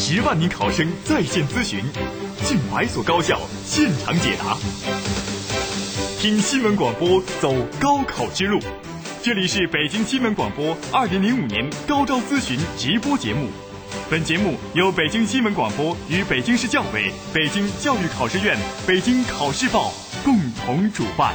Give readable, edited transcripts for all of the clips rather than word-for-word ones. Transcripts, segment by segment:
10万名考生在线咨询，近100所高校现场解答。听新闻广播，走高考之路。这里是北京新闻广播2005年高招咨询直播节目。本节目由北京新闻广播与北京市教委、北京教育考试院、北京考试报共同主办。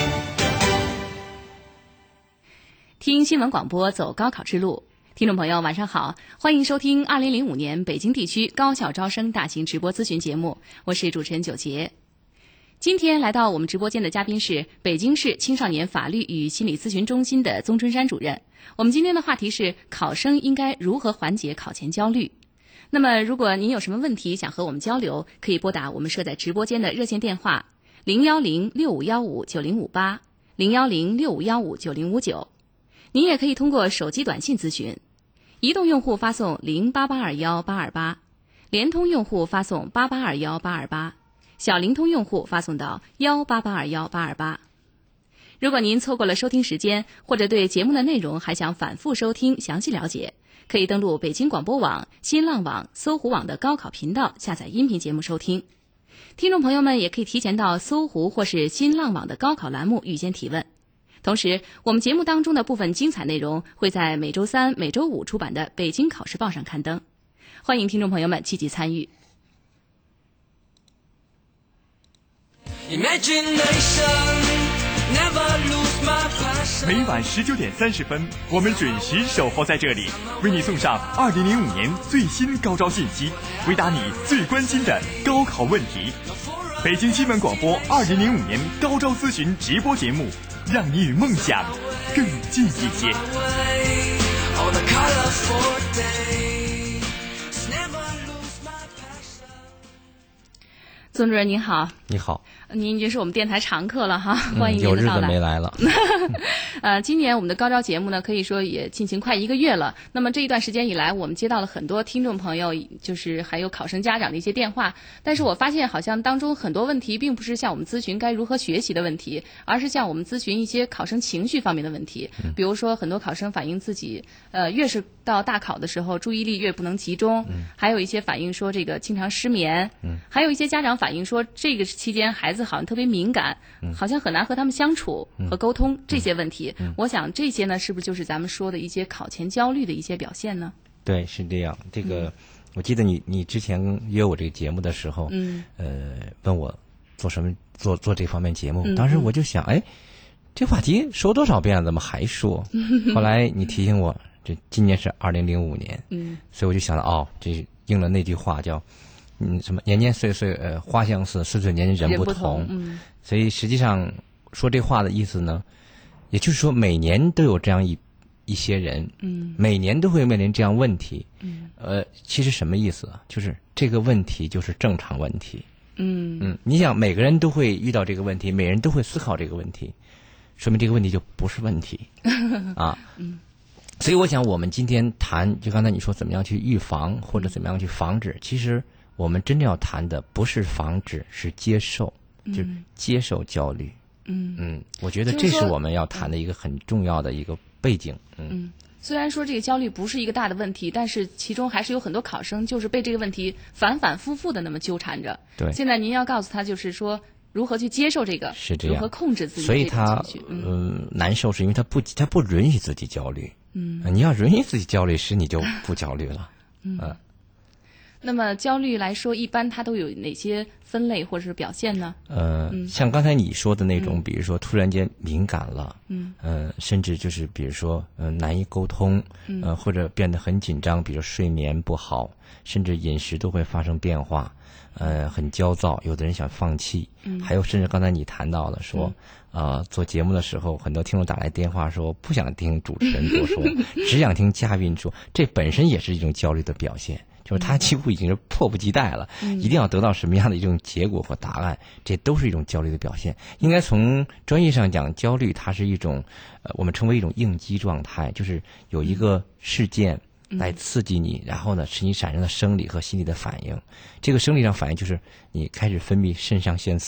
听新闻广播，走高考之路。听众朋友晚上好，欢迎收听2005年北京地区高校招生大型直播咨询节目，我是主持人九杰。今天来到我们直播间的嘉宾是北京市青少年法律与心理咨询中心的宗春山主任。我们今天的话题是考生应该如何缓解考前焦虑。那么如果您有什么问题想和我们交流，可以拨打我们设在直播间的热线电话01065159058 01065159059。您也可以通过手机短信咨询，移动用户发送0882188，联通用户发送8821828，小灵通用户发送到1882188。如果您错过了收听时间，或者对节目的内容还想反复收听详细了解，可以登录北京广播网、新浪网、搜狐网的高考频道下载音频节目收听。听众朋友们也可以提前到搜狐或是新浪网的高考栏目预先提问。同时，我们节目当中的部分精彩内容会在每周三、每周五出版的《北京考试报》上刊登，欢迎听众朋友们积极参与。 每晚19点30分，我们准时守候在这里，为你送上2005年最新高招信息，回答你最关心的高考问题。北京新闻广播2005年高招咨询直播节目，让你与梦想更近一些。 宗主任您好。 你好。 您已经是我们电台常客了哈，欢迎您有日的到来。 子没来了。 今年我们的高招节目呢，可以说也进行快1个月了。那么这一段时间以来，我们接到了很多听众朋友，就是还有考生家长的一些电话。但是我发现好像当中很多问题并不是向我们咨询该如何学习的问题，而是向我们咨询一些考生情绪方面的问题。比如说很多考生反映自己，越是到大考的时候，注意力越不能集中。还有一些反映说这个经常失眠。还有一些家长反映说这个期间孩子好像特别敏感，好像很难和他们相处和沟通这些问题。我想这些呢，是不是就是咱们说的一些考前焦虑的一些表现呢？ 对，是这样。这个，我记得你之前约我这个节目的时候，问我做什么做这方面节目，当时我就想，哎，这话题说多少遍了，怎么还说？后来你提醒我，这今年是2005年，所以我就想到，哦，这应了那句话叫。什么年年岁岁花相似，岁岁年年人不同。所以实际上说这话的意思呢，也就是说每年都有这样一些人，每年都会面临这样问题。其实什么意思啊？就是这个问题就是正常问题。你想每个人都会遇到这个问题，每人都会思考这个问题，说明这个问题就不是问题啊。所以我想我们今天谈，就刚才你说怎么样去预防或者怎么样去防止，其实我们真正要谈的不是防止，是接受，就是接受焦虑。我觉得这是我们要谈的一个很重要的一个背景。 虽然说这个焦虑不是一个大的问题，但是其中还是有很多考生就是被这个问题反反复复的那么纠缠着。对，现在您要告诉他，就是说如何去接受这个，是这样，如何控制自己的这种情绪。 所以他难受是因为他不允许自己焦虑。你要允许自己焦虑时，你就不焦虑了。 那么焦虑来说，一般它都有哪些分类或者是表现呢？ 像刚才你说的那种，比如说突然间敏感了，甚至就是比如说难以沟通，或者变得很紧张，比如睡眠不好，甚至饮食都会发生变化，很焦躁，有的人想放弃，还有甚至刚才你谈到了说，做节目的时候，很多听众打来电话说不想听主持人多说，只想听嘉宾说，这本身也是一种焦虑的表现。就是他几乎已经是迫不及待了，一定要得到什么样的一种结果和答案，这都是一种焦虑的表现。应该从专业上讲，焦虑它是一种我们称为一种应激状态，就是有一个事件来刺激你，然后呢使你产生了生理和心理的反应。这个生理上反应就是你开始分泌肾上腺素，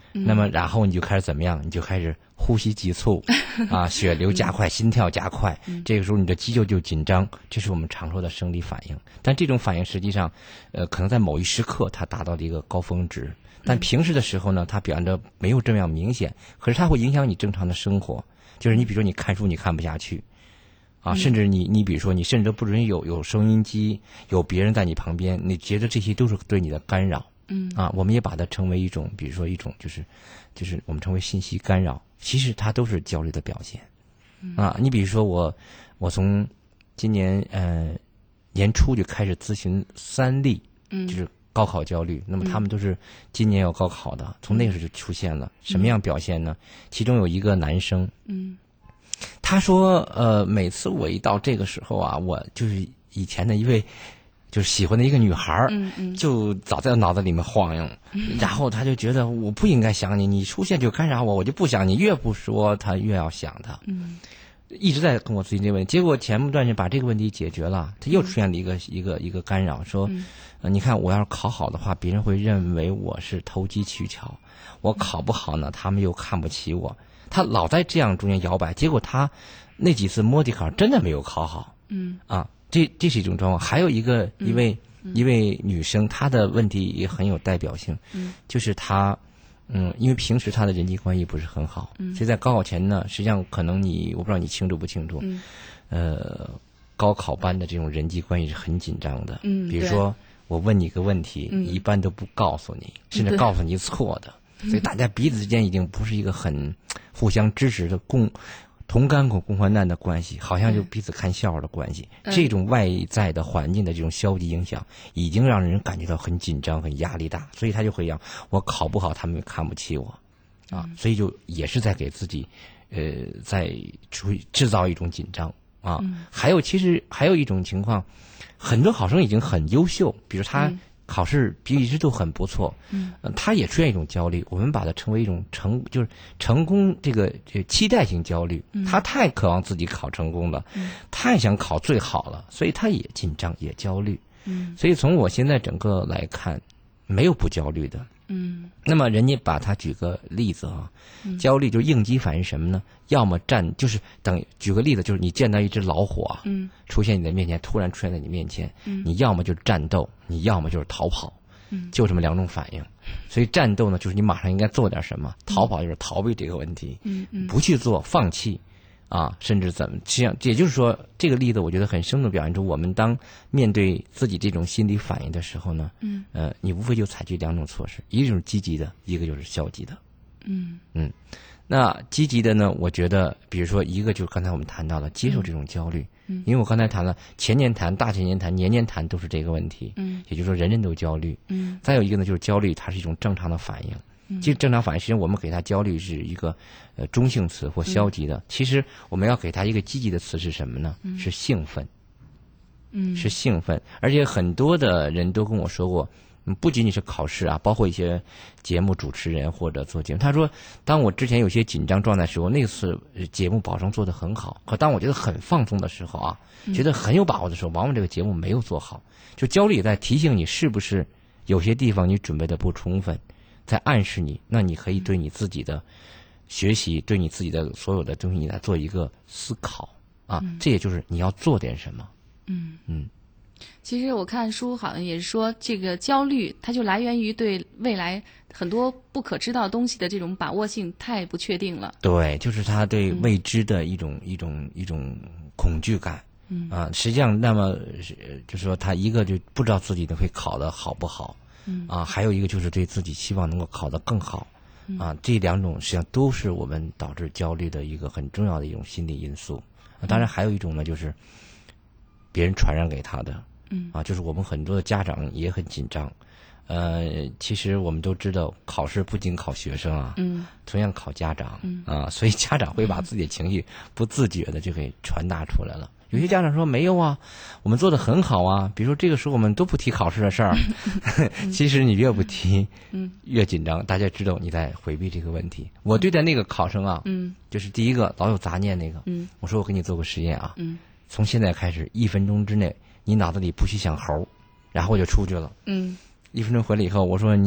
那么然后你就开始怎么样？你就开始呼吸急促，血流加快，心跳加快，这个时候你的肌肉就紧张，这是我们常说的生理反应。但这种反应实际上，可能在某一时刻它达到了一个高峰值，但平时的时候呢，它表现得没有这么样明显，可是它会影响你正常的生活。就是你比如说你看书你看不下去，甚至你比如说你甚至都不允许有收音机，有别人在你旁边，你觉得这些都是对你的干扰。我们也把它称为一种，比如说一种就是我们称为信息干扰，其实它都是焦虑的表现。你比如说我从今年年初就开始咨询3例，就是高考焦虑，那么他们都是今年要高考的，从那个时候就出现了。什么样表现呢？其中有一个男生，他说每次我一到这个时候啊，我就是以前的一位就是喜欢的一个女孩，就早在脑子里面晃悠，然后他就觉得我不应该想你，你出现就干扰我，我就不想你，越不说他越要想他，一直在跟我咨询这个问题。结果前不段时间把这个问题解决了，他又出现了一个干扰，说你看我要是考好的话，别人会认为我是投机取巧，我考不好呢，他们又看不起我。他老在这样中间摇摆，结果他那几次摸底考真的没有考好。这是一种状况。还有一位女生，她的问题也很有代表性，就是她因为平时她的人际关系不是很好，所以在高考前呢，实际上可能我不知道你清楚不清楚，高考班的这种人际关系是很紧张的。比如说我问你一个问题，你一般都不告诉你，甚至告诉你错的，所以大家彼此之间已经不是一个很互相支持的同甘苦共患难的关系，好像就彼此看笑话的关系。这种外在的环境的这种消极影响，已经让人感觉到很紧张、很压力大，所以他就会让我考不好，他们也看不起我，所以就也是在给自己，在制造一种紧张啊。其实还有一种情况，很多考生已经很优秀，比如他考试一直都很不错，他也出现一种焦虑，我们把它称为一种成功这个期待性焦虑。他太渴望自己考成功了，太想考最好了，所以他也紧张也焦虑。所以从我现在整个来看，没有不焦虑的。那么人家把他举个例子焦虑就是应激反应什么呢？要么就是举个例子，就是你见到一只老虎出现你的面前，突然出现在你面前，你要么就是战斗，你要么就是逃跑，就这么2种反应。所以战斗呢，就是你马上应该做点什么；逃跑就是逃避这个问题，不去做，放弃。甚至实际上也就是说，这个例子我觉得很生动表现出我们当面对自己这种心理反应的时候呢，你无非就采取2种措施，一个就是积极的，一个就是消极的。那积极的呢，我觉得比如说一个就是刚才我们谈到了接受这种焦虑，因为我刚才谈了前年谈、大前年谈、年年谈都是这个问题，也就是说人人都焦虑。再有一个呢，就是焦虑它是一种正常的反应。其实正常反应，实际上我们给它焦虑是一个中性词或消极的。其实我们要给它一个积极的词是什么呢？是兴奋。是兴奋。而且很多的人都跟我说过，不仅仅是考试包括一些节目主持人或者做节目，他说当我之前有些紧张状态的时候，那次节目保证做得很好，可当我觉得很放松的时候觉得很有把握的时候，往往这个节目没有做好。就焦虑也在提醒你，是不是有些地方你准备的不充分，在暗示你，那你可以对你自己的学习，对你自己的所有的东西，你来做一个思考这也就是你要做点什么。 其实我看书好像也是说，这个焦虑它就来源于对未来很多不可知道的东西的这种把握性太不确定了。 对，就是他对未知的一种恐惧感。实际上那么就是说他一个就不知道自己会考得好不好。还有一个就是对自己希望能够考得更好。这2种实际上都是我们导致焦虑的一个很重要的一种心理因素。当然还有一种呢，就是别人传染给他的。就是我们很多的家长也很紧张。其实我们都知道，考试不仅考学生同样考家长所以家长会把自己的情绪不自觉的就给传达出来了。有些家长说没有我们做得很好比如说这个时候我们都不提考试的事儿。其实你越不提越紧张，大家知道你在回避这个问题。我对待那个考生就是第一个老有杂念那个，我说我给你做个实验从现在开始1分钟之内你脑子里不许想猴，然后我就出去了。1分钟回来以后，我说你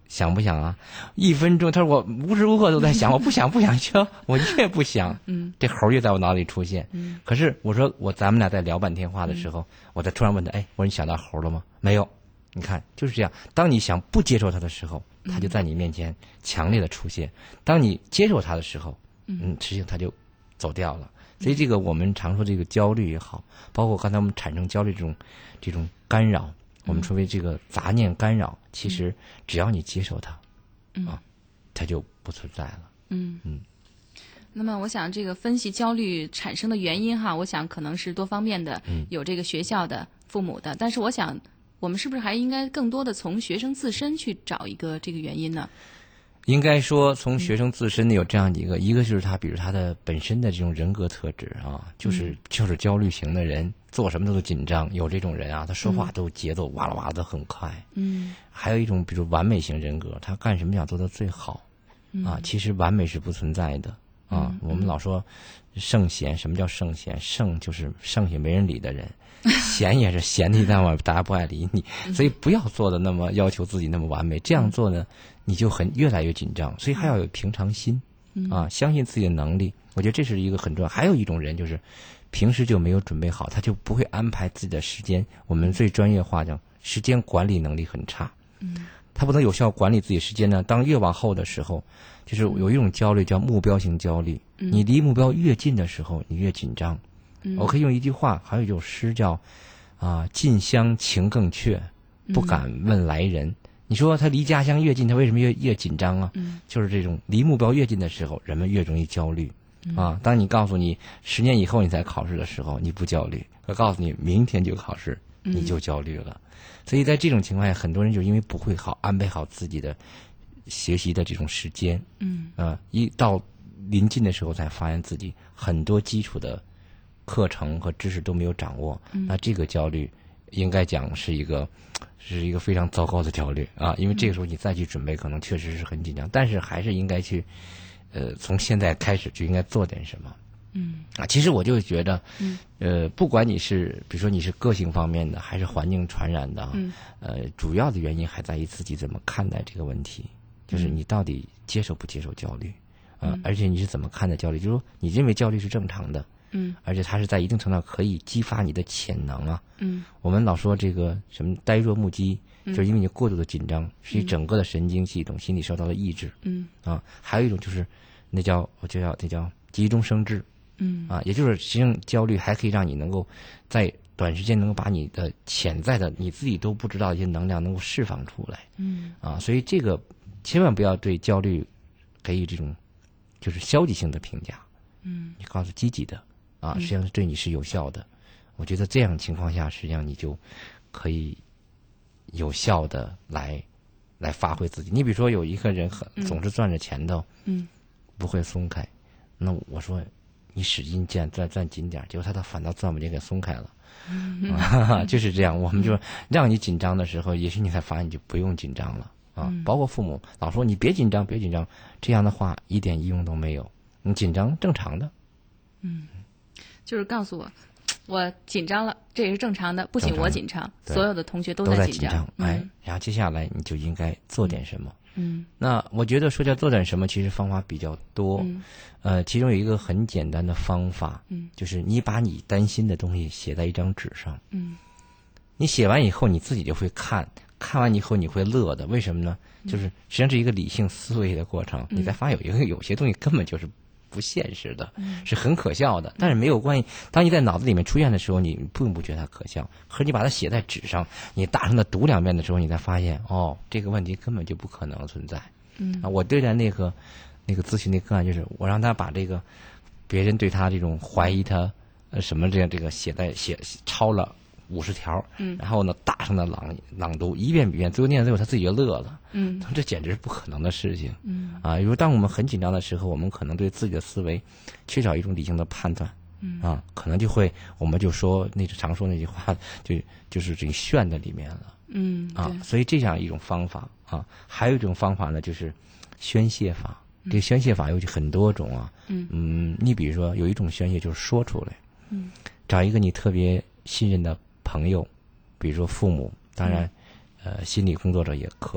想不想啊？1分钟，他说我无时无刻都在想，我不想说，我越不想，这猴越在我脑里出现。可是我说咱们俩在聊半天话的时候，我再突然问他，我说你想到猴了吗？没有。你看就是这样，当你想不接受它的时候，它就在你面前强烈的出现；当你接受它的时候，事情它就走掉了。所以这个我们常说这个焦虑也好，包括刚才我们产生焦虑这种干扰，我们说为这个杂念干扰，其实只要你接受它，它就不存在了。 那么我想这个分析焦虑产生的原因哈，我想可能是多方面的，有这个学校的、父母的，但是我想我们是不是还应该更多的从学生自身去找一个这个原因呢？ 应该说从学生自身的有这样一个就是他比如他的本身的这种人格特质啊，就是焦虑型的人，做什么都紧张，有这种人啊，他说话都节奏哇啦哇啦的很快。还有一种比如完美型人格，他干什么想做得最好啊，其实完美是不存在的啊。我们老说圣贤，什么叫圣贤？圣就是剩下没人理的人，闲也是闲的一旦大家不爱理你，所以不要做的那么要求自己那么完美，这样做呢你就越来越紧张，所以还要有平常心啊，相信自己的能力，我觉得这是一个很重要。还有一种人就是平时就没有准备好，他就不会安排自己的时间，我们最专业化讲时间管理能力很差，他不能有效管理自己时间呢，当越往后的时候，就是有一种焦虑叫目标型焦虑，你离目标越近的时候你越紧张。我可以用一句话，还有一首诗叫近乡情更怯，不敢问来人。你说他离家乡越近，他为什么越紧张啊？就是这种离目标越近的时候，人们越容易焦虑啊。当你告诉你10年以后你才考试的时候，你不焦虑；我告诉你明天就考试，你就焦虑了。所以在这种情况下，很多人就因为不会安排好自己的学习的这种时间，一到临近的时候才发现自己很多基础的课程和知识都没有掌握，那这个焦虑应该讲是一个非常糟糕的焦虑啊！因为这个时候你再去准备，可能确实是很紧张，但是还是应该去，从现在开始就应该做点什么。其实我就觉得，不管你是比如说你是个性方面的，还是环境传染的，主要的原因还在于自己怎么看待这个问题，就是你到底接受不接受焦虑，而且你是怎么看待焦虑，就是说你认为焦虑是正常的。而且它是在一定程度上可以激发你的潜能啊。我们老说这个什么呆若木鸡，就是因为你过度的紧张，使整个的神经系统、心理受到了抑制。还有一种就是那叫急中生智。也就是实际上焦虑还可以让你能够在短时间能够把你的潜在的你自己都不知道的一些能量能够释放出来。所以这个千万不要对焦虑给予这种就是消极性的评价。你告诉积极的。实际上是对你是有效的。我觉得这样情况下，实际上你就可以有效的来发挥自己。你比如说有一个人总是攥着钱头，不会松开，那我说你使劲攥紧点，结果他反倒攥不紧给松开了。就是这样，我们就让你紧张的时候，也许你才发现你就不用紧张了包括父母老说你别紧张，这样的话一点用都没有。你紧张正常的。 就是告诉我紧张了，这也是正常的，不仅我紧张，所有的同学都在紧张。然后接下来你就应该做点什么。那我觉得说叫做点什么，其实方法比较多。其中有一个很简单的方法，就是你把你担心的东西写在一张纸上。你写完以后你自己就会看完以后你会乐的。为什么呢？就是实际上是一个理性思维的过程。你才发现有些东西根本就是不现实的，是很可笑的，但是没有关系。当你在脑子里面出现的时候，你并不觉得它可笑，可是你把它写在纸上，你大声的读2遍的时候，你才发现这个问题根本就不可能存在。我对待那个咨询的个案，就是我让他把这个别人对他这种怀疑他什么这个写抄了50条，然后呢大声的朗读一遍比一遍，最后念到最后他自己就乐了。这简直是不可能的事情。如果当我们很紧张的时候，我们可能对自己的思维缺少一种理性的判断，可能我们就说常说那句话，就是这个陷在里面了。所以这样一种方法还有一种方法呢，就是宣泄法。这个宣泄法有很多种你比如说有一种宣泄就是说出来，找一个你特别信任的朋友，比如说父母，当然心理工作者也可以，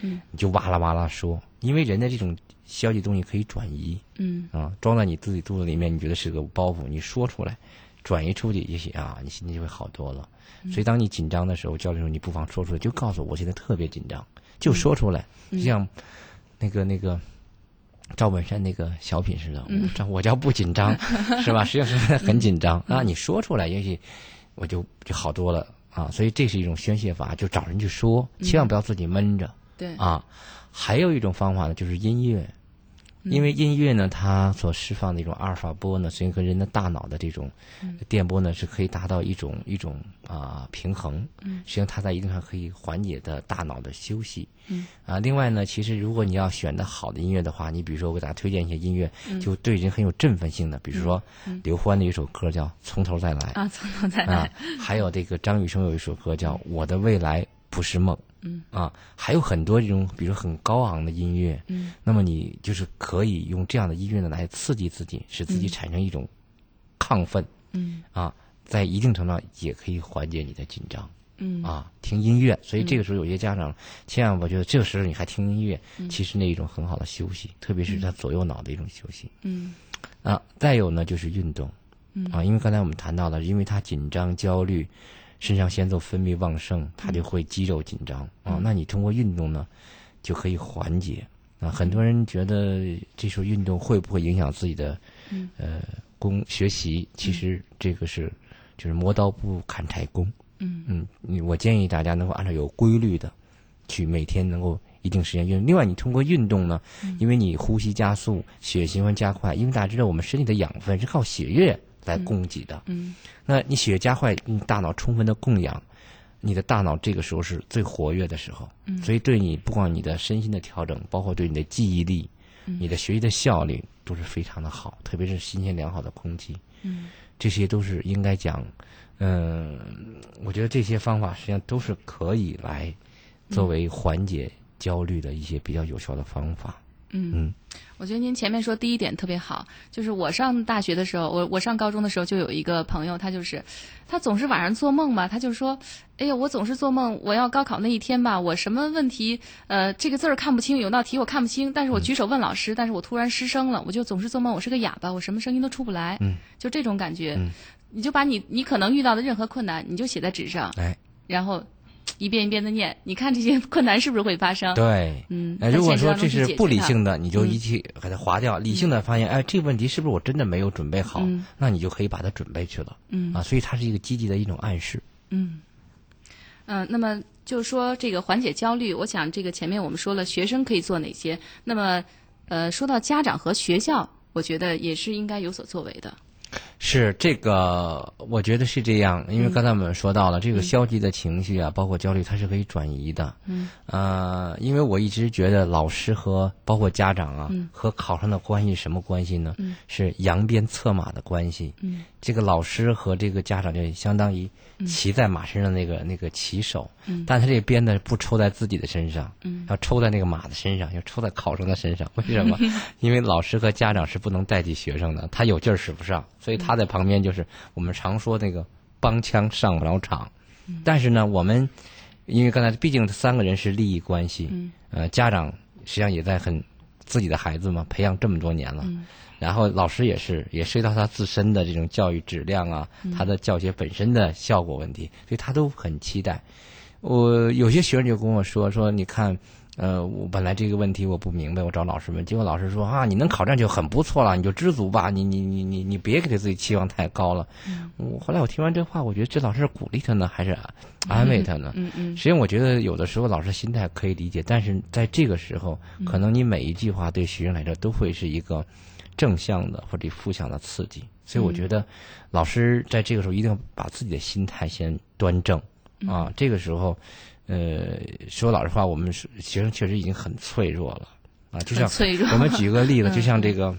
你就哇啦哇啦说，因为人的这种消极东西可以转移，装在你自己肚子里面，你觉得是个包袱，你说出来，转移出去，也许你心情就会好多了。所以当你紧张的时候，交流的时候，你不妨说出来，就告诉我现在特别紧张，就说出来，就像那个赵本山那个小品似的，我叫不紧张，是吧？实际上是很紧张你说出来，也许我就好多了所以这是一种宣泄法，就找人去说，千万不要自己闷着。 对还有一种方法呢，就是音乐。因为音乐呢，它所释放的一种阿尔法波呢，实际上跟人的大脑的这种电波呢，是可以达到一种平衡。实际上它在一定上可以缓解的大脑的休息。另外呢，其实如果你要选的好的音乐的话，你比如说我给大家推荐一些音乐，就对人很有振奋性的，比如说刘欢的一首歌叫《从头再来》 从头再来还有这个张雨生有一首歌叫《我的未来不是梦》。还有很多这种，比如很高昂的音乐，那么你就是可以用这样的音乐呢来刺激自己，使自己产生一种亢奋，在一定程度上也可以缓解你的紧张，听音乐。所以这个时候有些家长千万，我觉得这个时候你还听音乐，其实那一种很好的休息，特别是他左右脑的一种休息。再有呢就是运动，因为刚才我们谈到了，因为他紧张焦虑。肾上腺素分泌旺盛，它就会肌肉紧张那你通过运动呢，就可以缓解很多人觉得这时候运动会不会影响自己的学习？其实这个就是磨刀不砍柴工。我建议大家能够按照有规律的去每天能够一定时间运动。另外，你通过运动呢，因为你呼吸加速，血液循环加快，因为大家知道我们身体的养分是靠血液来供给的。那你血液加快，你大脑充分的供氧，你的大脑这个时候是最活跃的时候。所以对你不光你的身心的调整，包括对你的记忆力、你的学习的效率都是非常的好，特别是新鲜良好的空气。这些都是应该讲，我觉得这些方法实际上都是可以来作为缓解焦虑的一些比较有效的方法。 我觉得您前面说第一点特别好，就是我上大学的时候，我上高中的时候就有一个朋友，他总是晚上做梦吧，他就说，哎呀，我总是做梦，我要高考那一天吧，我什么问题这个字儿看不清，有道题我看不清，但是我举手问老师，但是我突然失声了，我就总是做梦我是个哑巴，我什么声音都出不来。就这种感觉。你就把你可能遇到的任何困难，你就写在纸上，然后一遍一遍的念，你看这些困难是不是会发生？ 对，如果说这是不理性的，你就一起给它划掉；理性的发现，这个问题是不是我真的没有准备好？那你就可以把它准备去了。所以它是一个积极的一种暗示。 那么就是说这个缓解焦虑，我想这个前面我们说了学生可以做哪些，那么说到家长和学校，我觉得也是应该有所作为的。 是这个，我觉得是这样，因为刚才我们说到了这个消极的情绪包括焦虑，它是可以转移的。因为我一直觉得老师和包括家长和考生的关系什么关系呢？是扬鞭策马的关系。这个老师和这个家长就相当于骑在马身上那个骑手，但他这个鞭呢不抽在自己的身上，要抽在那个马的身上，要抽在考生的身上。为什么？因为老师和家长是不能代替学生的，他有劲儿使不上，所以他在旁边就是我们常说那个帮腔上不了场。但是呢，我们因为刚才毕竟三个人是利益关系，家长实际上也在自己的孩子嘛培养这么多年了。然后老师也涉及到他自身的这种教育质量他的教学本身的效果问题，所以他都很期待。有些学生就跟我说你看，我本来这个问题我不明白，我找老师问，结果老师说你能考上就很不错了，你就知足吧，你别给自己期望太高了。后来我听完这话，我觉得这老师是鼓励他呢，还是安慰他呢？实际上我觉得有的时候老师心态可以理解，但是在这个时候，可能你每一句话对学生来说都会是一个正向的或者负向的刺激，所以我觉得老师在这个时候一定要把自己的心态先端正这个时候说老实话，我们学生确实已经很脆弱了就像我们举个例子，就像这个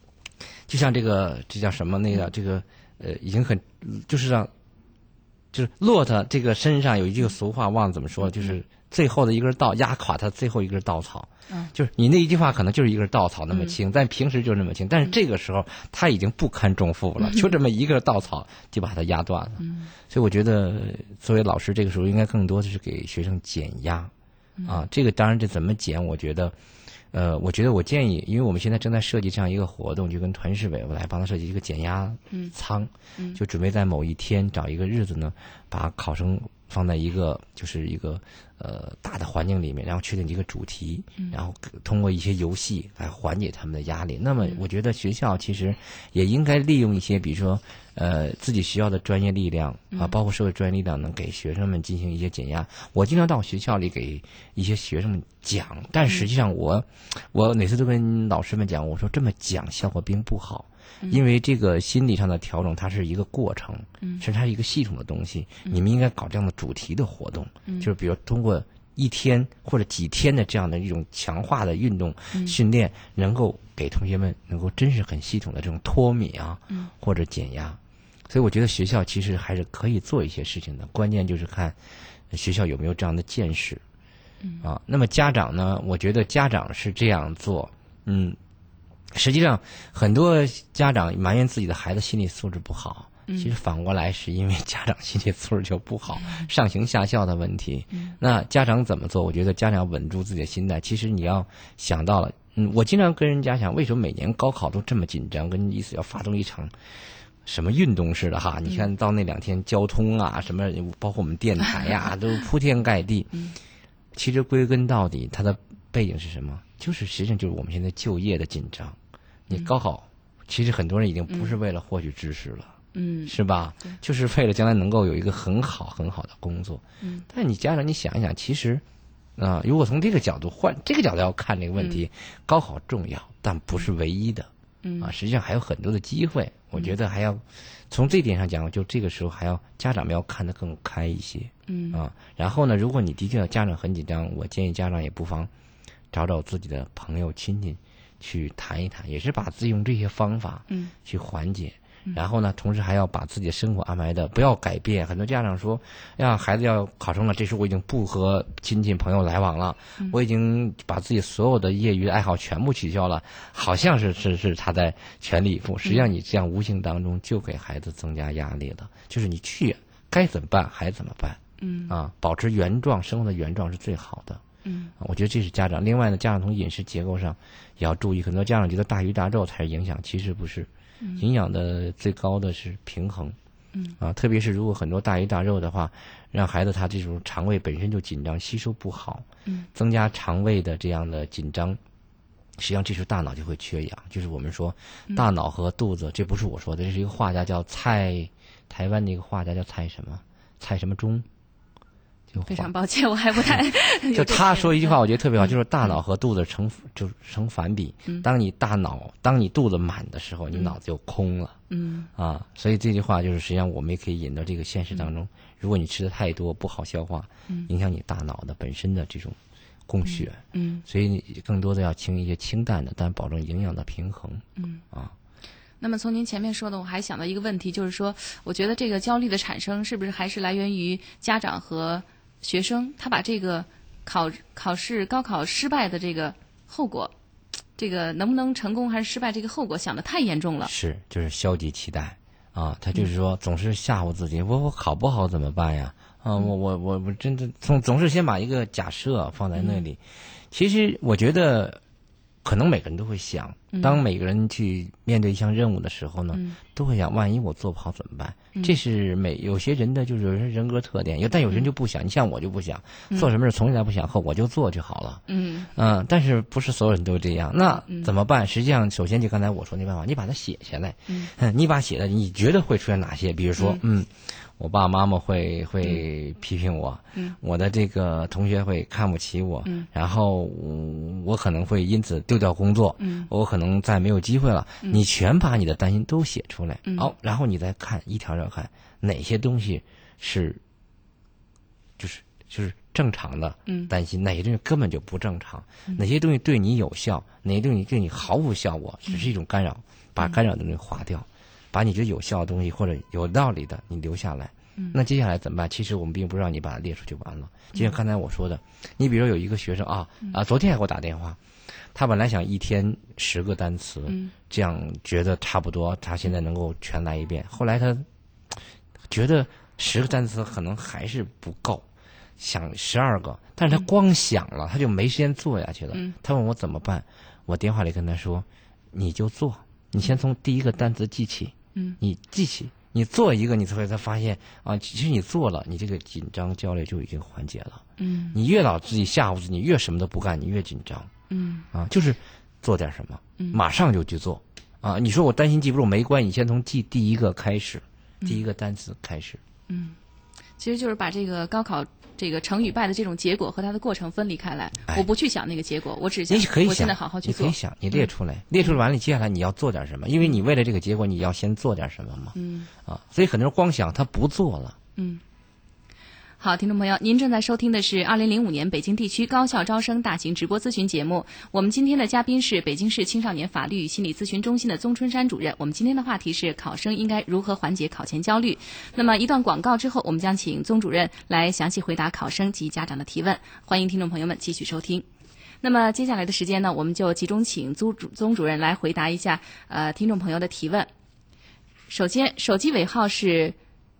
这叫什么那个这个已经很就是骆驼这个身上有一句俗话忘了怎么说了，就是最后的一根稻压垮它最后一根稻草。就是你那一句话可能就是一根稻草那么轻，但平时就那么轻，但是这个时候它已经不堪重负了，就这么一根稻草就把它压断了。所以我觉得作为老师这个时候应该更多的是给学生减压啊。这个当然这怎么减，我觉得我建议，因为我们现在正在设计这样一个活动，就跟团市委我来帮他设计一个减压舱，就准备在某一天找一个日子呢，把考生放在一个大的环境里面，然后确定一个主题，然后通过一些游戏来缓解他们的压力。那么我觉得学校其实也应该利用一些，比如说自己学校的专业力量啊，包括社会专业力量，能给学生们进行一些减压。我经常到学校里给一些学生们讲，但实际上我每次都跟老师们讲，我说这么讲效果并不好。因为这个心理上的调整，它是一个过程，其实它是一个系统的东西。你们应该搞这样的主题的活动，就是比如通过一天或者几天的这样的一种强化的运动训练，能够给同学们能够真是很系统的这种脱敏啊，或者减压。所以我觉得学校其实还是可以做一些事情的，关键就是看学校有没有这样的见识。啊，那么家长呢？我觉得家长是这样做，实际上，很多家长埋怨自己的孩子心理素质不好，其实反过来是因为家长心理素质就不好，上行下效的问题。那家长怎么做？我觉得家长要稳住自己的心态。其实你要想到了，我经常跟人家讲，为什么每年高考都这么紧张？跟意思要发动一场什么运动似的哈？你看到那2天交通啊，什么包括我们电台呀，都铺天盖地。其实归根到底，它的背景是什么？就是实际上就是我们现在就业的紧张。你高考，其实很多人已经不是为了获取知识了，是吧？就是为了将来能够有一个很好的工作。但你家长你想一想，其实如果从这个角度要看这个问题，高考重要，但不是唯一的。实际上还有很多的机会。我觉得还要从这点上讲，就这个时候还要家长们要看得更开一些。然后呢，如果你的确家长很紧张，我建议家长也不妨找找自己的朋友亲戚去谈一谈，也是把自己用这些方法去缓解。然后呢，同时还要把自己的生活安排的不要改变。很多家长说，呀，孩子要考生了，这时候我已经不和亲戚朋友来往了，我已经把自己所有的业余爱好全部取消了，好像是他在全力以赴。实际上你这样无形当中就给孩子增加压力了。就是你去该怎么办还怎么办。保持原状，生活的原状是最好的。我觉得这是家长。另外呢，家长从饮食结构上也要注意。很多家长觉得大鱼大肉才是影响，其实不是。营养的最高的是平衡。特别是如果很多大鱼大肉的话，让孩子他这种肠胃本身就紧张，吸收不好，增加肠胃的这样的紧张，实际上这时候大脑就会缺氧。就是我们说大脑和肚子，这不是我说的，这是一个画家叫台湾的一个画家叫蔡什么忠。 非常抱歉，我还不太就他说一句话，我觉得特别好，就是大脑和肚子成反比。当你肚子满的时候，你脑子就空了。所以这句话就是实际上我们也可以引到这个现实当中。如果你吃的太多，不好消化，影响你大脑的本身的这种供血。所以你更多的要轻一些清淡的，但保证营养的平衡。 那么从您前面说的，我还想到一个问题，就是说，我觉得这个焦虑的产生是不是还是来源于家长和学生，他把这个高考失败的这个后果，这个能不能成功还是失败这个后果想得太严重了。 就是消极期待啊，他就是说总是吓唬自己，我考不好怎么办呀？我真的总是先把一个假设放在那里。其实我觉得可能每个人都会想，当每个人去面对一项任务的时候呢，都会想，万一我做不好怎么办？这是有些人的就是有些人格特点，但有些人就不想。你像我就不想做什么事，从来不想后，我就做就好了。但是不是所有人都这样？那怎么办？实际上，首先就刚才我说那办法，你把它写下来。你把写的，你觉得会出现哪些？比如说，我爸爸妈妈会批评我，我的这个同学会看不起我，然后我可能会因此丢掉工作，我可能再没有机会了。你全把你的担心都写出来，然后你再看一条条看哪些东西是就是正常的担心，哪些东西根本就不正常，哪些东西对你有效，哪些东西对你毫无效果，只是一种干扰，把干扰的东西划掉。把你觉得有效的东西或者有道理的你留下来。那接下来怎么办？其实我们并不是让你把它列出就完了。就像刚才我说的，你比如有一个学生昨天还给我打电话，他本来想一天10个单词，这样觉得差不多，他现在能够全来一遍。后来他觉得10个单词可能还是不够， 想12个，但是他光想了，他就没时间做下去了。他问我怎么办，我电话里跟他说，你就做，你先从第一个单词记起，你记起，你做一个，你才发现啊，其实你做了，你这个紧张焦虑就已经缓解了。你越老自己吓唬自己，你越什么都不干，你越紧张。就是做点什么，马上就去做。你说我担心记不住没关系，你先从记第一个开始，第一个单词开始。 其实就是把这个高考这个成与败的这种结果和它的过程分离开来。我不去想那个结果，我只想我现在好好去做。 你可以想，你列出来，列出来完了，接下来你要做点什么？因为你为了这个结果，你要先做点什么嘛。所以很多人光想他不做了。 好，听众朋友，您正在收听的是2005年北京地区高校招生大型直播咨询节目。我们今天的嘉宾是北京市青少年法律与心理咨询中心的宗春山主任。我们今天的话题是考生应该如何缓解考前焦虑。那么一段广告之后，我们将请宗主任来详细回答考生及家长的提问。欢迎听众朋友们继续收听。那么接下来的时间呢，我们就集中请宗主任来回答一下听众朋友的提问。首先，手机尾号是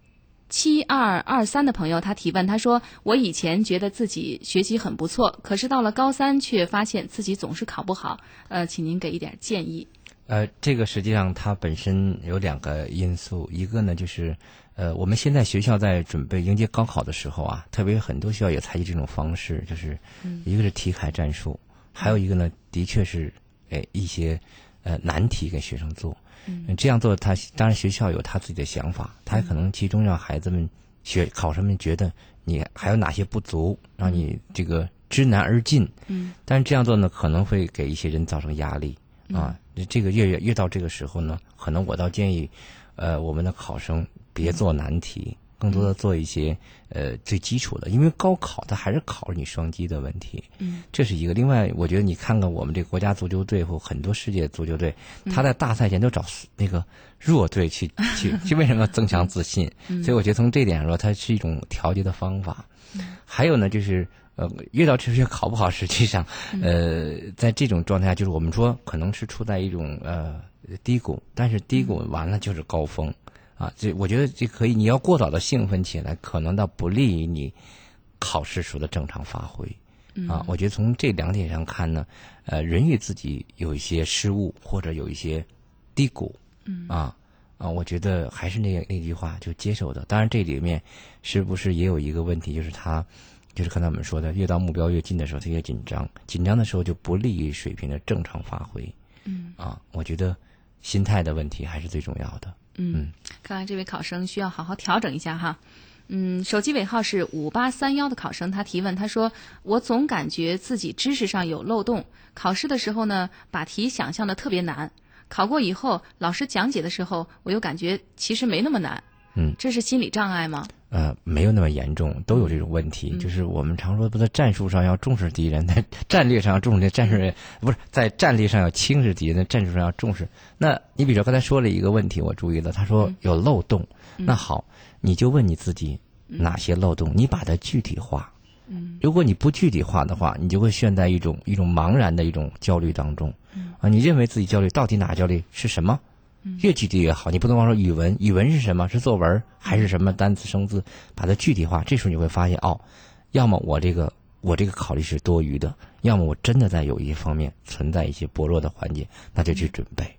7223的朋友，他提问，他说：我以前觉得自己学习很不错，可是到了高3却发现自己总是考不好，请您给一点建议。 这个实际上它本身有2个因素，一个呢就是我们现在学校在准备迎接高考的时候啊，特别很多学校也采取这种方式，就是一个是题海战术，还有一个呢的确是一些难题给学生做。这样做，他当然学校有他自己的想法，他可能其中让孩子们考生们觉得你还有哪些不足，让你这个知难而进。但是这样做呢，可能会给一些人造成压力这个越到这个时候呢，可能我倒建议我们的考生别做难题，更多的做一些最基础的，因为高考它还是考你双击的问题。这是一个。另外，我觉得你看看我们这个国家足球队或很多世界足球队，他在大赛前都找那个弱队去为什么增强自信？所以我觉得从这点上说，它是一种调节的方法。还有呢，就是越到这些考不好，实际上在这种状态下，就是我们说可能是处在一种低谷，但是低谷完了就是高峰。我觉得这可以，你要过早的兴奋起来，可能倒不利于你考试时的正常发挥。我觉得从这2点上看呢，人与自己有一些失误或者有一些低谷，我觉得还是那句话，就接受的。当然这里面是不是也有一个问题，就是就是刚才我们说的，越到目标越近的时候，他越紧张，紧张的时候就不利于水平的正常发挥。我觉得心态的问题还是最重要的。 看来这位考生需要好好调整一下哈。手机尾号是5831的考生，他提问，他说：我总感觉自己知识上有漏洞，考试的时候呢，把题想象的特别难，考过以后，老师讲解的时候，我又感觉其实没那么难。这是心理障碍吗？ 没有那么严重，都有这种问题。就是我们常说，不在战术上要重视敌人，在战略上要重视战术，不是在战略上要轻视敌人，在战术上要重视。那你比如说刚才说了一个问题，我注意了，他说有漏洞。那好，你就问你自己哪些漏洞，你把它具体化。如果你不具体化的话，你就会陷在一种茫然的一种焦虑当中。你认为自己焦虑，到底哪焦虑是什么？越具体越好，你不能光说语文是什么？是作文还是什么单词生字？把它具体化，这时候你会发现要么我这个考虑是多余的，要么我真的在有一些方面存在一些薄弱的环节，那就去准备。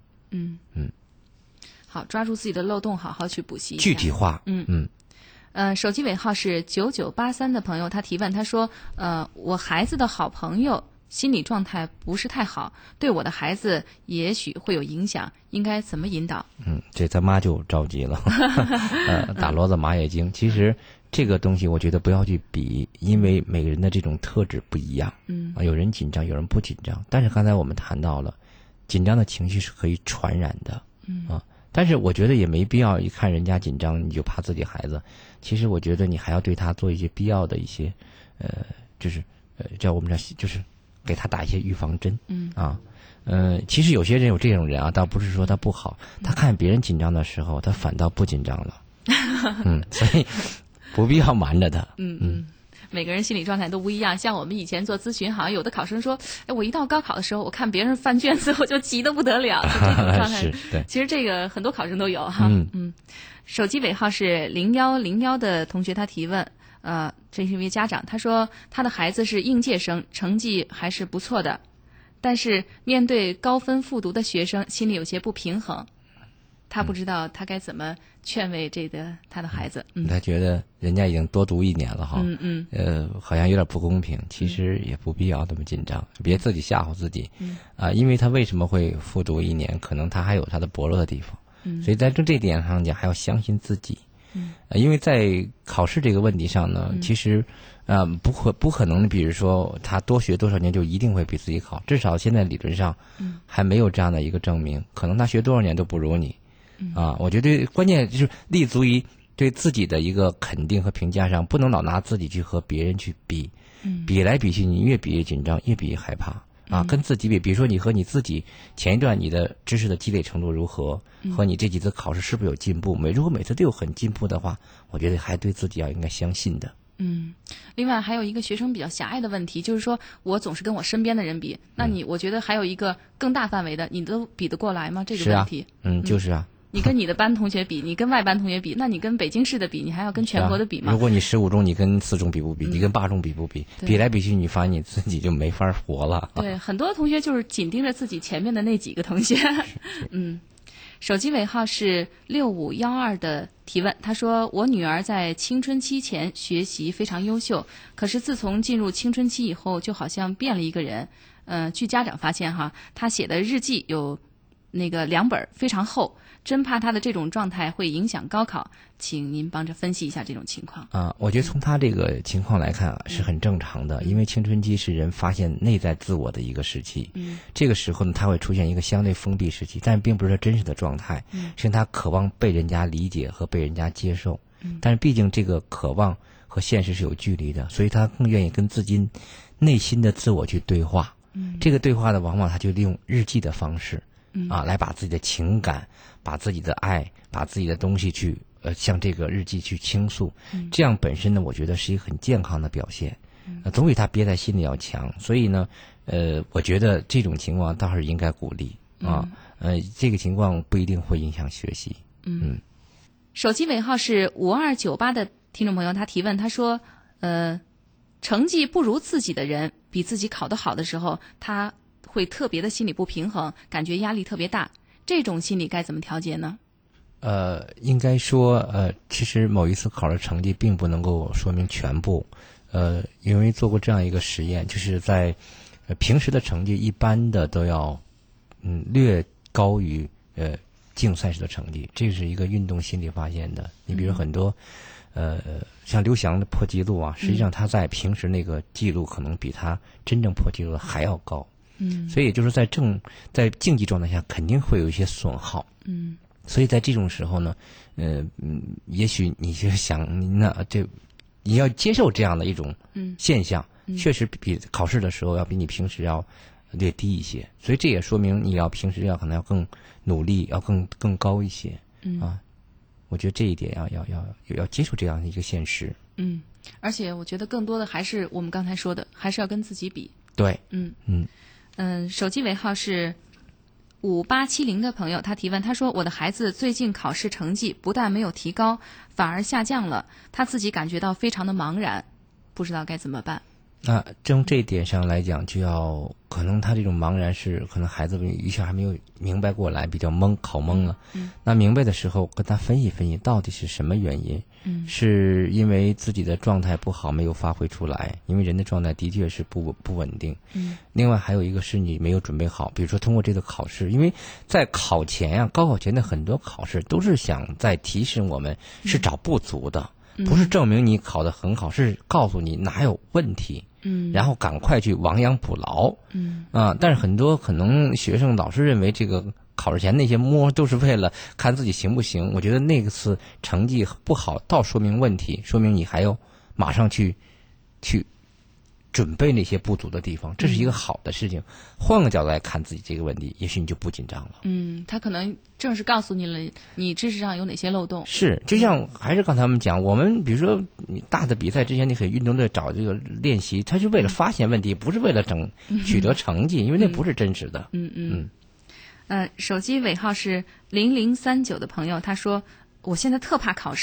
好，抓住自己的漏洞，好好去补习一下。 具体化。 手机尾号是9983的朋友，他提问，他说：我孩子的好朋友心理状态不是太好，对我的孩子也许会有影响，应该怎么引导？ 这他妈就着急了。打骡子马也精。其实这个东西我觉得不要去比，因为每个人的这种特质不一样。有人紧张，有人不紧张。但是刚才我们谈到了，紧张的情绪是可以传染的。但是我觉得也没必要一看人家紧张你就怕自己孩子。其实我觉得你还要对他做一些必要的一些就是叫我们讲就是给他打一些预防针。其实有些人有这种人倒不是说他不好，他看别人紧张的时候他反倒不紧张了。所以不必要瞒着他。 每个人心理状态都不一样。像我们以前做咨询，好像有的考生说，我一到高考的时候，我看别人翻卷子，我就急得不得了。就这种状态。 对， 其实这个很多考生都有哈。手机尾号是0101的同学，他提问， 这是一位家长，他说他的孩子是应届生，成绩还是不错的，但是面对高分复读的学生，心里有些不平衡。他不知道他该怎么劝慰他的孩子。 他觉得人家已经多读1年了哈，好像有点不公平。其实也不必要那么紧张，别自己吓唬自己。因为他为什么会复读1年，可能他还有他的薄弱的地方。所以在这点上讲，还要相信自己。因为在考试这个问题上呢，其实不可能，比如说他多学多少年就一定会比自己好，至少现在理论上还没有这样的一个证明。可能他学多少年都不如你。我觉得关键就是立足于对自己的一个肯定和评价上，不能老拿自己去和别人去比。比来比去，你越比越紧张，越比越害怕。跟自己比，比如说你和你自己前一段你的知识的积累程度如何，和你这几次考试是不是有进步？如果每次都有很进步的话，我觉得还对自己要应该相信的。 另外还有一个学生比较狭隘的问题，就是说我总是跟我身边的人比，那我觉得还有一个更大范围的，你都比得过来吗？这个问题。 就是啊。 你跟你的班同学比，你跟外班同学比，那你跟北京市的比，你还要跟全国的比吗？ 如果你15中，你跟4中比不比？你跟8中比不比？比来比去，你发现你自己就没法活了。 对，很多同学就是紧盯着自己前面的那几个同学。手机尾号是6512的提问，他说：我女儿在青春期前学习非常优秀，可是自从进入青春期以后，就好像变了一个人。据家长发现她写的日记有2本非常厚，真怕她的这种状态会影响高考，请您帮着分析一下这种情况。 我觉得从她这个情况来看是很正常的，因为青春期是人发现内在自我的一个时期。这个时候呢，他会出现一个相对封闭时期，但并不是他真实的状态，是他渴望被人家理解和被人家接受。但是毕竟这个渴望和现实是有距离的，所以他更愿意跟自己内心的自我去对话。这个对话呢，往往他就利用日记的方式。来把自己的情感、把自己的爱、把自己的东西去向这个日记去倾诉，这样本身呢，我觉得是一个很健康的表现。总比他憋在心里要强。所以呢，我觉得这种情况倒是应该鼓励这个情况不一定会影响学习。 手机尾号是5298的听众朋友，他提问，他说，成绩不如自己的人，比自己考得好的时候，他会特别的心理不平衡，感觉压力特别大，这种心理该怎么调节呢？ 应该说，其实某一次考的成绩并不能够说明全部。因为做过这样一个实验，就是在平时的成绩一般的都要略高于竞赛时的成绩，这是一个运动心理发现的。你比如很多像刘翔的破纪录实际上他在平时那个记录可能比他真正破纪录的还要高。所以也就是在竞技状态下肯定会有一些损耗。所以在这种时候呢，也许你就想，你要接受这样的一种现象，确实比考试的时候要比你平时要略低一些。所以这也说明你要平时可能要更努力，要更高一些。我觉得这一点要接受这样的一个现实。 而且我觉得更多的还是我们刚才说的，还是要跟自己比。 对。 手机尾号是5870的朋友，他提问，他说：我的孩子最近考试成绩不但没有提高，反而下降了，他自己感觉到非常的茫然，不知道该怎么办。 从这一点上来讲，就要可能他这种茫然是可能孩子一下还没有明白过来，比较懵，考懵了。那明白的时候跟他分析分析到底是什么原因。是因为自己的状态不好没有发挥出来，因为人的状态的确是不稳定。另外还有一个是你没有准备好，比如说通过这个考试，因为在考前高考前的很多考试都是想在提醒我们是找不足的，不是证明你考得很好，是告诉你哪有问题。然后赶快去亡羊补牢。但是很多可能学生老是认为这个考试前那些摸都是为了看自己行不行。我觉得那次成绩不好倒说明问题，说明你还要马上去准备那些不足的地方，这是一个好的事情。换个角度来看自己这个问题，也许你就不紧张了。 他可能正是告诉你了你知识上有哪些漏洞。 是，就像还是刚才我们讲，我们比如说你大的比赛之前，你可以运动队找这个练习，它是为了发现问题，不是为了取得成绩，因为那不是真实的。手机尾号是0039的朋友，他说：我现在特怕考试，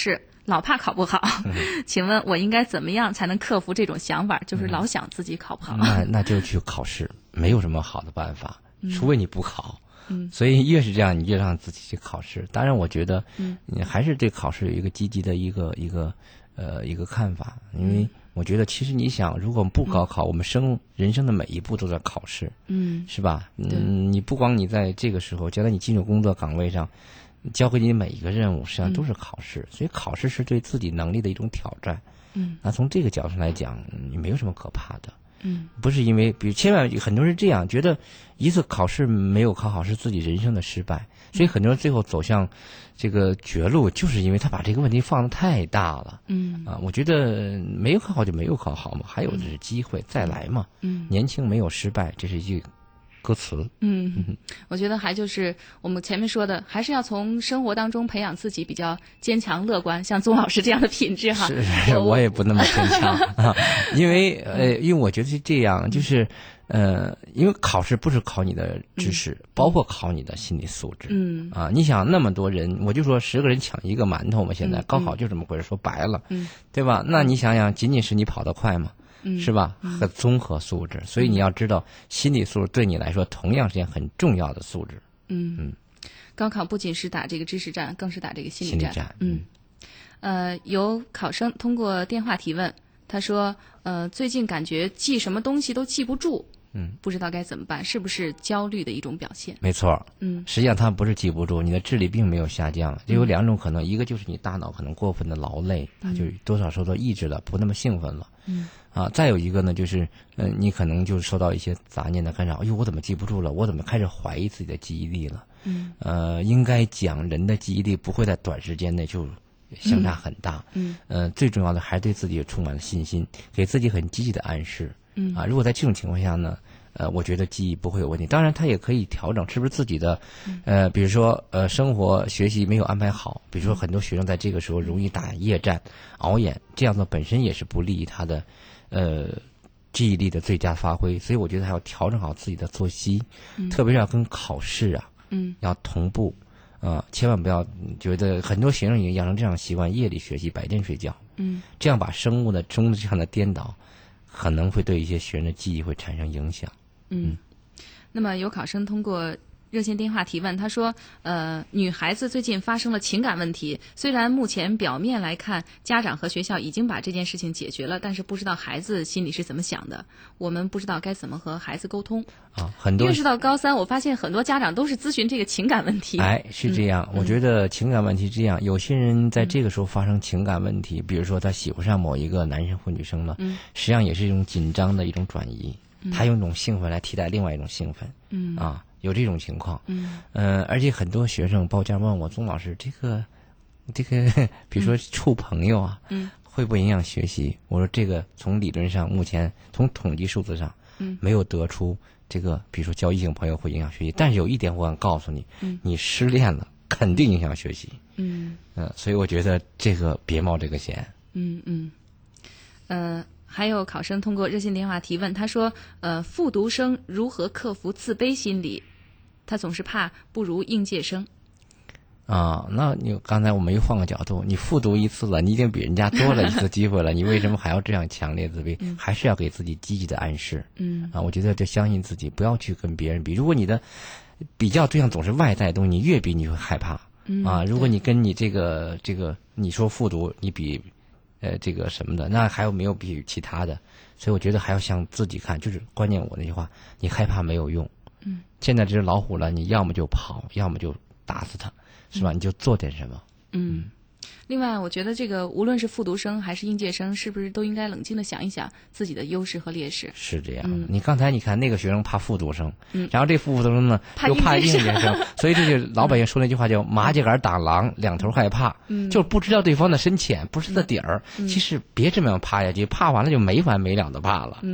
老怕考不好，请问我应该怎么样才能克服这种想法，就是老想自己考不好？ 那就去考试，没有什么好的办法，除非你不考。所以越是这样，你越让自己去考试。当然，我觉得，你还是对考试有一个积极的一个看法，因为我觉得，其实你想，如果我们不高考，我们人生的每一步都在考试，是吧？你不光你在这个时候，将来你进入工作岗位上，交给你每一个任务，实际上都是考试。所以，考试是对自己能力的一种挑战。那从这个角度上来讲，你没有什么可怕的。不是因为，比如千万很多人这样觉得，一次考试没有考好是自己人生的失败，所以很多人最后走向这个绝路，就是因为他把这个问题放得太大了。我觉得没有考好就没有考好嘛，还有的是机会再来嘛。年轻没有失败，这是一句歌词。 我觉得还就是我们前面说的，还是要从生活当中培养自己比较坚强乐观，像宗老师这样的品质哈。 是，我也不那么坚强啊，因为我觉得是这样，就是因为考试不是考你的知识，包括考你的心理素质。你想那么多人，我就说10个人抢一个馒头嘛，现在高考就这么回事，说白了，对吧？那你想想，仅仅是你跑得快吗？是吧？和综合素质，所以你要知道，心理素质对你来说同样是件很重要的素质。 高考不仅是打这个知识战，更是打这个心理战。有考生通过电话提问，他说，最近感觉记什么东西都记不住，不知道该怎么办，是不是焦虑的一种表现？ 没错，实际上它不是记不住，你的智力并没有下降，就有2种可能，一个就是你大脑可能过分的劳累，它就多少受到抑制了，不那么兴奋了。再有一个呢，就是你可能就受到一些杂念的干扰，哎呦，我怎么记不住了？我怎么开始怀疑自己的记忆力了？应该讲人的记忆力不会在短时间内就相差很大。最重要的还是对自己充满了信心，给自己很积极的暗示。如果在这种情况下呢，我觉得记忆不会有问题。当然，它也可以调整，是不是自己的比如说生活学习没有安排好，比如说很多学生在这个时候容易打夜战、熬夜，这样做本身也是不利于他的记忆力的最佳发挥。所以我觉得还要调整好自己的作息，特别是要跟考试啊，要同步。千万不要觉得很多学生已经养成这样的习惯，夜里学习，白天睡觉。这样把生物的这样的颠倒，可能会对一些学生的记忆会产生影响。 那么有考生通过热线电话提问，他说，女孩子最近发生了情感问题，虽然目前表面来看，家长和学校已经把这件事情解决了，但是不知道孩子心里是怎么想的，我们不知道该怎么和孩子沟通。 很多越是到高3，我发现很多家长都是咨询这个情感问题。 是这样。我觉得情感问题这样，有些人在这个时候发生情感问题，比如说他喜欢上某一个男生或女生了，实际上也是一种紧张的一种转移，他用一种兴奋来替代另外一种兴奋。有这种情况。而且很多学生包括家长问我，宗老师，这个比如说处朋友啊，会不会影响学习？我说这个从理论上，目前从统计数字上，没有得出这个，比如说交异性朋友会影响学习。但是有一点我想告诉你，你失恋了肯定影响学习。所以我觉得这个别冒这个险。 还有考生通过热线电话提问，他说，复读生如何克服自卑心理？他总是怕不如应届生。 那你刚才我们又换个角度，你复读一次了，你已经比人家多了一次机会了，你为什么还要这样强烈自卑？还是要给自己积极的暗示。我觉得就相信自己，不要去跟别人比。如果你的比较对象总是外在的东西，你越比你会害怕。如果你跟你这个你说复读，你比这个什么的，那还有没有比其他的？所以我觉得还要向自己看，就是关键我那句话，你害怕没有用。现在这只老虎了，你要么就跑，要么就打死它，是吧？你就做点什么。 另外，我觉得这个无论是复读生还是应届生，是不是都应该冷静的想一想自己的优势和劣势？ 是这样。你刚才你看那个学生怕复读生，然后这复读生呢又怕应届生，所以这就老百姓说那句话叫麻秸秆打狼，两头害怕。就不知道对方的深浅，不是他的底儿。其实别这么样怕下去，怕完了就没完没了的怕了。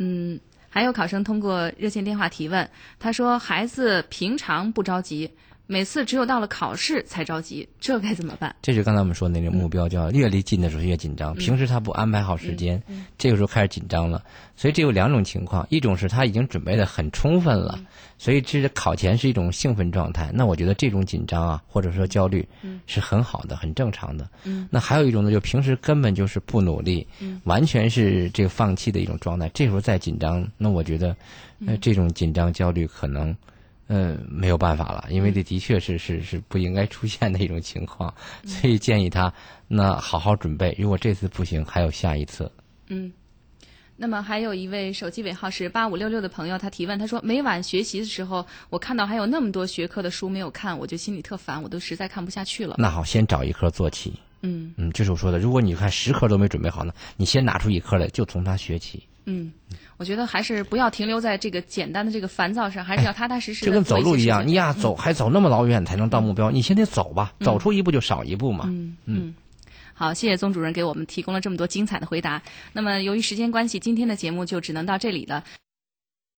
还有考生通过热线电话提问，他说孩子平常不着急， 每次只有到了考试才着急，这该怎么办？ 这是刚才我们说的那个目标，叫越离近的时候越紧张。平时他不安排好时间，这个时候开始紧张了。所以这有两种情况，一种是他已经准备得很充分了，所以这考前是一种兴奋状态。那我觉得这种紧张啊，或者说焦虑，是很好的，很正常的。那还有一种呢，就平时根本就是不努力，完全是这个放弃的一种状态。这时候再紧张，那我觉得，这种紧张焦虑可能。没有办法了，因为这的确是不应该出现的一种情况，所以建议他那好好准备。如果这次不行，还有下一次。 那么还有一位手机尾号是8566的朋友，他提问，他说每晚学习的时候，我看到还有那么多学科的书没有看，我就心里特烦，我都实在看不下去了。 那好，先找一科做起。就是我说的，如果你看10科都没准备好呢，你先拿出一科来，就从它学起。 我觉得还是不要停留在这个简单的这个烦躁上，还是要踏踏实实的。 就跟走路一样，你呀还走那么老远才能到目标，你先得走吧，走出一步就少一步嘛。 好，谢谢宗主任给我们提供了这么多精彩的回答。那么由于时间关系，今天的节目就只能到这里了。